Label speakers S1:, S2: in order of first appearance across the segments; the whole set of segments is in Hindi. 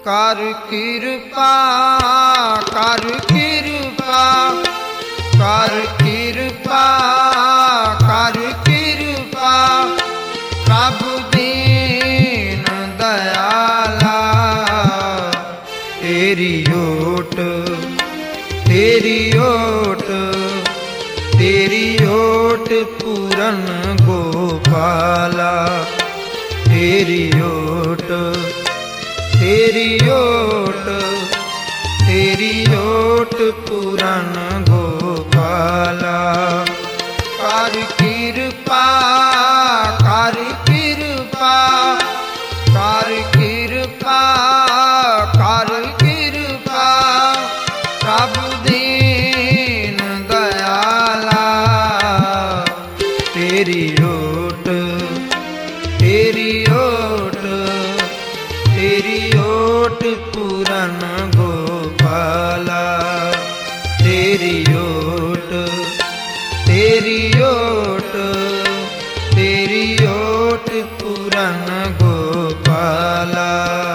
S1: कर कृपा कर कृपा कर कृपा कर कृपा प्रभु दीन दयाला तेरी ओट पूरन गोपाला तेरी ओट पूरन गोपाला कर कृपा कर कृपा कर कृपा कर कृपा प्रभु दीन दयाला तेरी ओट पूरन गोपाला तेरी ओट पूरन गोपाला।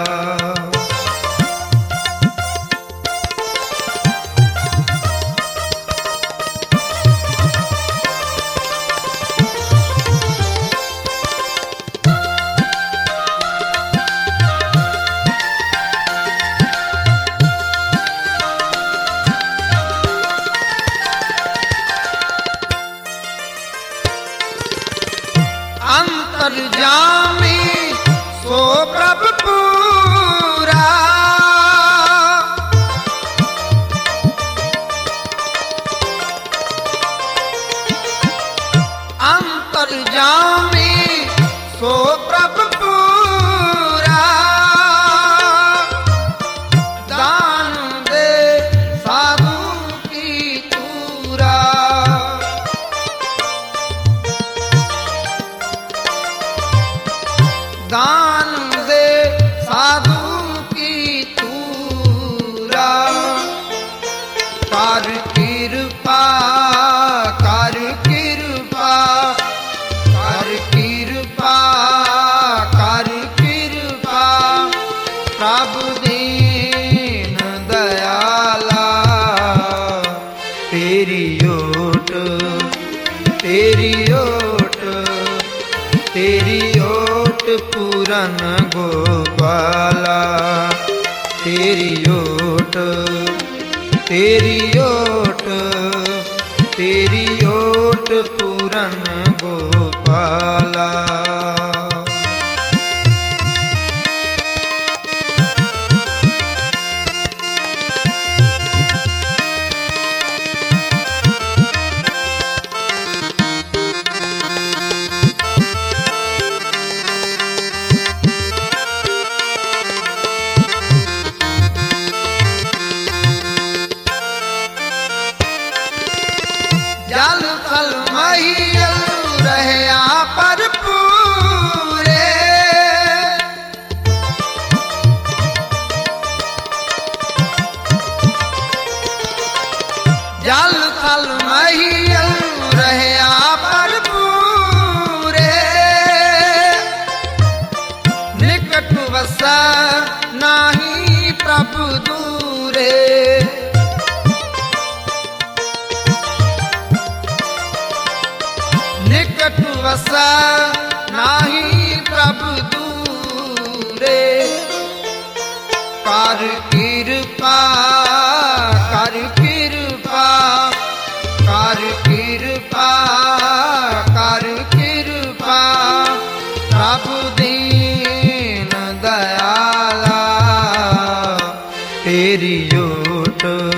S1: अंतर्यामी सो प्रभु पूरा अंतर्यामी सो प्रभु पूरा दान दे साधु की तूरा दान दे साधु की तूरा कर कृपा कर कृपा कर कृपा कर कृपा प्रभु दीन दयाला तेरी ओट पूरन गोपाला तेरी ओट पूरन गोपाला। जल थल महियल रहया पर पूरे जल थल महियल रहया पर पूरे निकट वसा नाही प्रभु दूरे निकट वसा नाही प्रभु दूरे कर कृपा कर कृपा कर कृपा कर कृपा प्रभु दीन दयाला तेरी ओट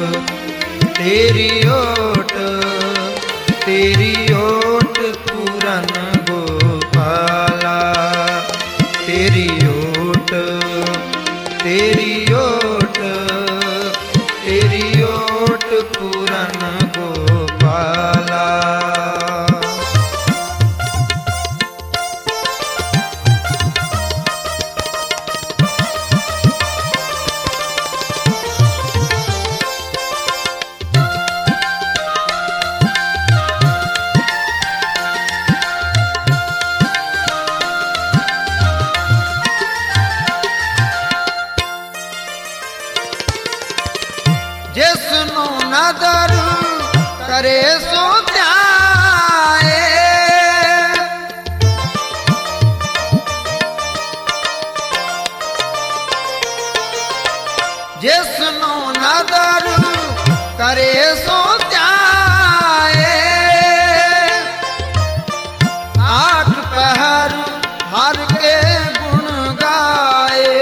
S1: पूरन गोपाला तेरी ओट पूरन गोपाला। करे सो ध्याए। जिसनो नदर करे सो ध्याए। आठ पहर हर के गुण गाए।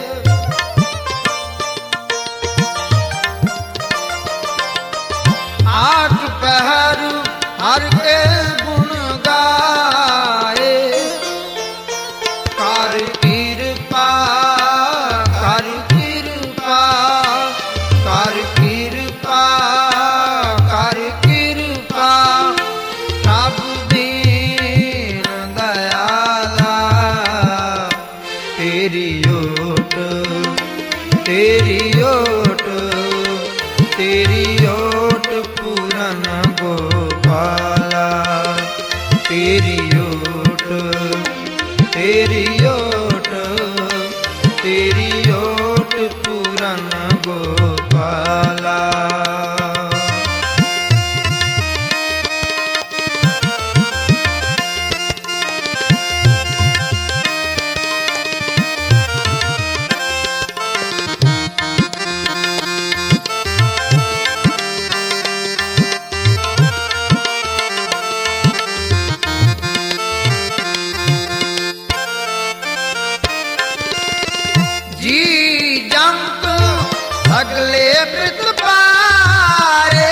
S1: आठ पहर हर के गुण गाए। कर कृपा कर कृपा कर कृपा कर कृपा सब दीन दयाला। तेरी ओट तेरी ओट तेरी ओट पूरन गोपाला। तेरी ओट तेरी ओट तेरी ओट पूरन गोपाला। जी जंत सगले पित पारे।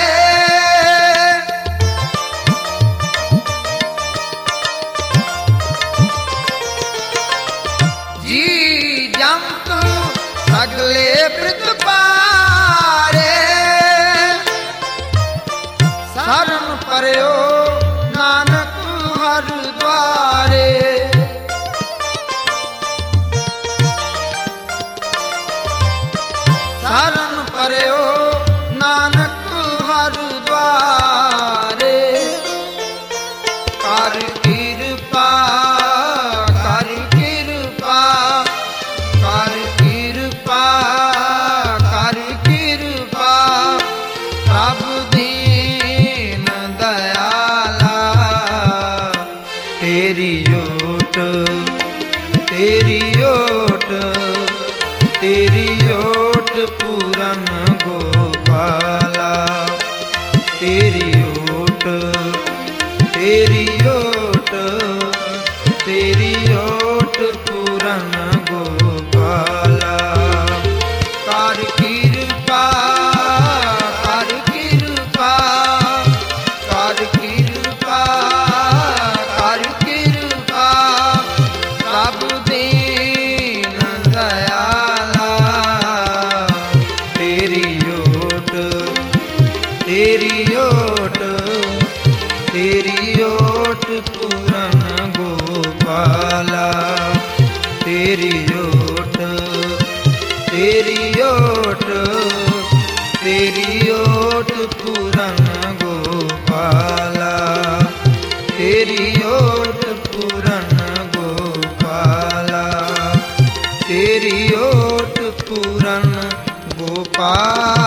S1: जी जंत सगले पित पारे। शरण पर्यो नानक हर द्वारे। शरण पर्यो नानक हर द्वारे। कर कृपा कर कृपा कर कृपा कर कृपा सब दीन दयाला। तेरी ओट तेरी ओट तेरी ओट पूरन गोपाला। तेरी ओट तेरी ओट तेरी ओट पूरन गोपाला। कर कृपा कर कृपा कर कृपा कर कृपा सब दीन दयाला। तेरी ओट तेरी ओट तेरी ओट पूरन गोपाला। तेरी ओट तेरी ओट तेरी ओट पूरन गोपाला। तेरी ओट पूरन गोपाला। तेरी ओट पूरन गोपाला।